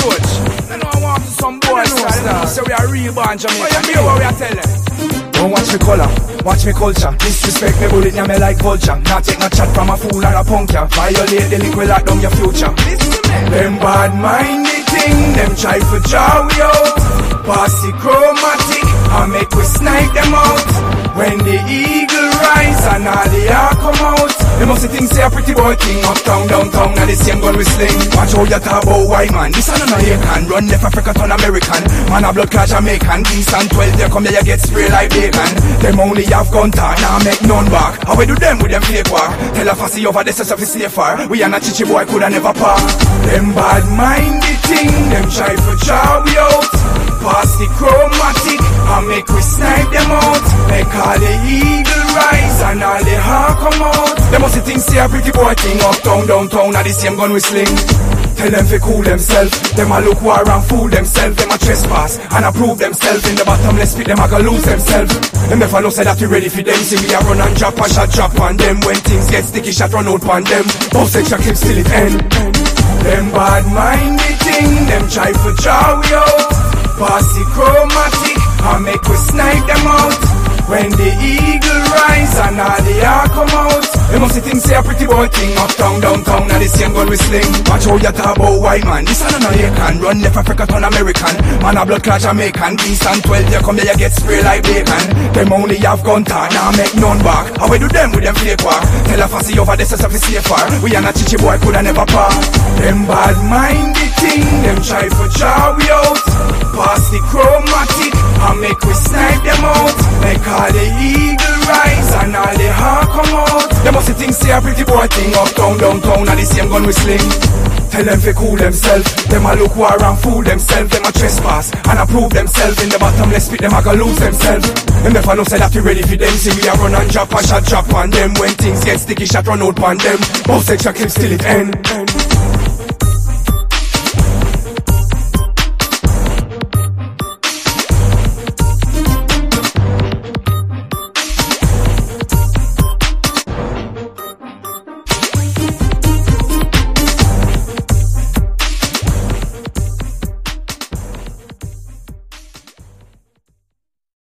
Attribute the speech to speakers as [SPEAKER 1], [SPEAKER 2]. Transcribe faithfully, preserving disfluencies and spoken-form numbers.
[SPEAKER 1] approach. I know I want to some boys, I say we are real born Jamaican. Hear what we are telling.
[SPEAKER 2] Don't watch me color, watch me culture. Disrespect me bullet, me like vulture. Not take no chat from a fool or a punk ya. Violate the link, we lock down your future. Them bad minded thing, them try to draw we out. Pass the chromatic, and make we snipe them out. When the eagle rise and all the air come out, they must think say a pretty boy king. Uptown, downtown, and the same gun we sling. Watch how you talk about white man, this ain't no Jamaican. Run left Africa turn American. Man a blood clot Jamaican. East and twelve, they come there you get spray like bacon. Them only have gun talk, now make none back. How we do them with them fake walk? Tell a fussy over the stuff is slave far. We are not chichi boy, coulda never part. Them bad minded thing, them try to draw we out. Pass the chromatic, and make we snipe them out. Make all the eagle rise and all the hawk come out. They must think say a pretty boy thing. Uptown, downtown, and the same gun we sling. Tell them fi cool themselves. Them a look war and fool themselves. Them a trespass and approve themselves. In the bottomless pit, them a go lose themselves. Them never know say that we ready for them. See we a run and drop and shot drop on them. When things get sticky, shot run out on them. Both section keep still it end. Them bad minded thing, them try to draw we out. Pass the chromatic, and make we snipe them out. When the eagle rise and all the air come out, they must think say a pretty boy thing. Uptown, downtown, and the same gun we sling. Watch how you talk about white man, this ain't no Jamaican. Run left Africa turn American. Man a blood clot Jamaican. East and twelve, you come there you get spray like bacon. Them only have gun talk, now make none back. How we do them with them fake walk? Tell a fussy over the stuff is safe far. We are not chichi boy, coulda never part. Them bad minded thing, them try to draw we out. Pass the chromatic, and make we snipe them out. Make all the eagle rise and all the hawk come out. They must think say a pretty boy thing. Uptown, downtown, and the same gun we sling. Tell them fi cool themselves. Them a look war and fool themselves. Them a trespass and approve themselves. In the bottomless pit, them a go lose themselves. Them never know say that we ready for them. See we a run and drop and shot drop on them. When things get sticky, shot run out on them. Both section clips till it end.